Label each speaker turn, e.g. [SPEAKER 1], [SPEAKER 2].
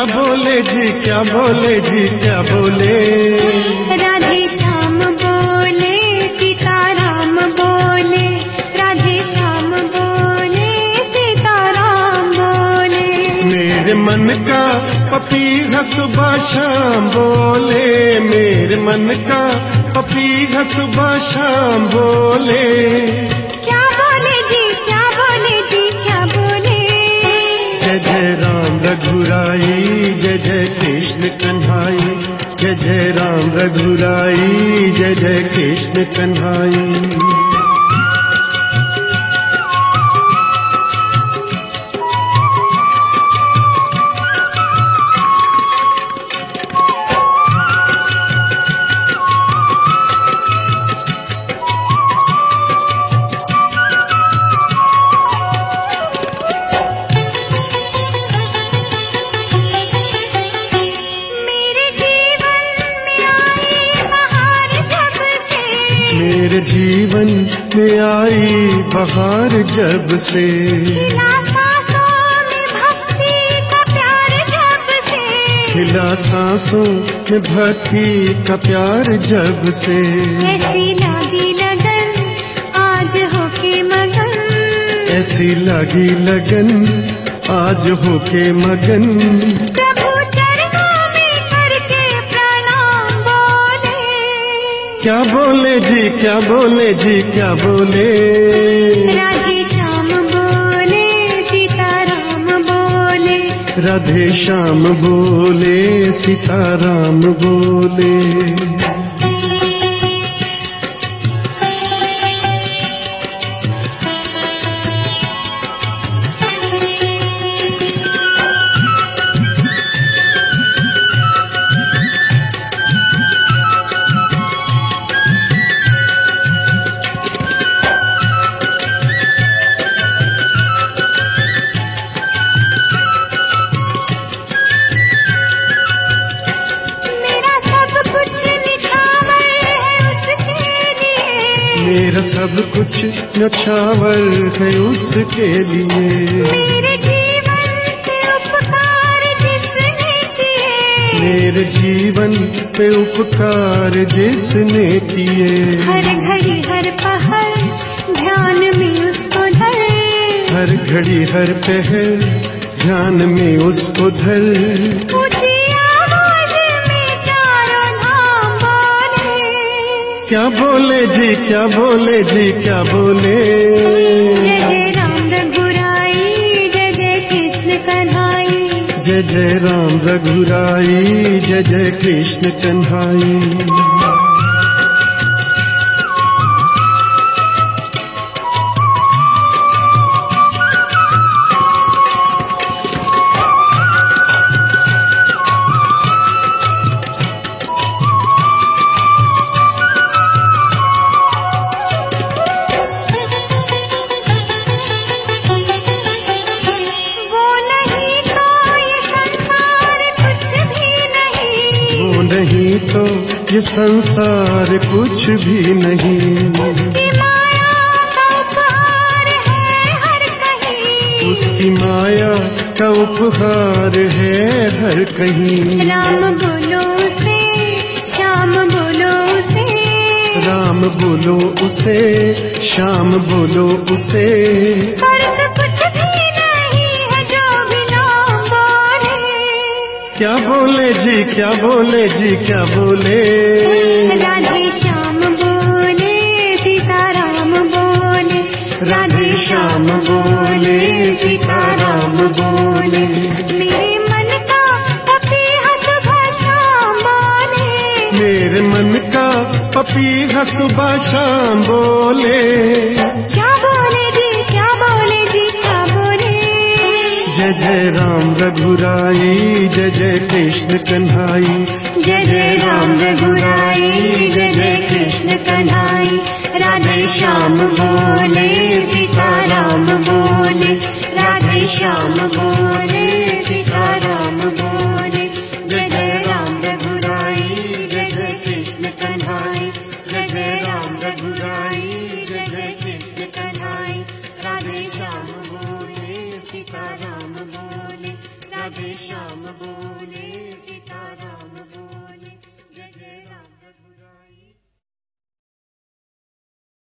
[SPEAKER 1] क्या बोले जी, क्या बोले जी, क्या बोले।
[SPEAKER 2] राधे श्याम बोले, सीताराम बोले, राधे श्याम बोले, सीताराम बोले।
[SPEAKER 1] मेरे मन का पपीहा सुबह शाम बोले, मेरे मन का पपीहा सुबह शाम बोले।
[SPEAKER 2] क्या बोले जी, क्या बोले जी, क्या बोले।
[SPEAKER 1] जय जय राम रघुराई, जय जय कृष्ण कन्हाई, जय जय राम रघुराई, जय जय कृष्ण कन्हाई। मेरे जीवन में आई बहार जब से,
[SPEAKER 2] खिला सांसों में भक्ति का प्यार जब से,
[SPEAKER 1] खिला सांसों में भक्ति का प्यार जब से।
[SPEAKER 2] ऐसी लगी लगन आज होके मगन,
[SPEAKER 1] ऐसी लगी लगन आज होके मगन।
[SPEAKER 2] प्रभु चरणों में करके प्रणाम बोले।
[SPEAKER 1] क्या बोले जी, क्या बोले जी, क्या बोले।
[SPEAKER 2] राधे श्याम बोले, सीताराम बोले,
[SPEAKER 1] राधे श्याम बोले, सीताराम बोले। मेरा सब कुछ न्यौछावर है उसके लिए।
[SPEAKER 2] मेरे जीवन पे उपकार जिसने किए,
[SPEAKER 1] मेरे जीवन पे उपकार जिसने किए।
[SPEAKER 2] हर घड़ी हर पहर ध्यान में उसको धर,
[SPEAKER 1] हर घड़ी हर पहर ध्यान में उसको धर।
[SPEAKER 2] ऊंची आवाज में चारों धाम बोले।
[SPEAKER 1] क्या बोले जी, क्या बोले जी, क्या बोले।
[SPEAKER 2] जय जय राम रघुराई, जय जय कृष्ण कन्हाई,
[SPEAKER 1] जय जय राम रघुराई, जय जय कृष्ण कन्हाई। नहीं तो ये संसार कुछ भी नहीं।
[SPEAKER 2] उसकी माया का उपहार है हर कहीं,
[SPEAKER 1] उसकी माया का उपहार है हर कहीं।
[SPEAKER 2] राम बोलो उसे, श्याम बोलो उसे,
[SPEAKER 1] राम बोलो उसे, श्याम बोलो उसे।
[SPEAKER 2] फर्क कुछ भी नहीं है जो भी नाम बोले।
[SPEAKER 1] क्या बोले जी, क्या बोले जी, क्या बोले।
[SPEAKER 2] राधे श्याम बोले, सीताराम बोले, राधे श्याम बोले, सीताराम बोले। मेरे मन का पपीहा सुबह शाम बोले,
[SPEAKER 1] मेरे मन का पपीहा सुबह शाम बोले।
[SPEAKER 2] क्या बोले जी, क्या बोले जी, क्या बोले।
[SPEAKER 1] जय जय राम रघुराई, जय जय कृष्ण कन्हाई,
[SPEAKER 2] जय जय राम रघुराई, जय जय कृष्ण कन्हाई। राधे श्याम बोले,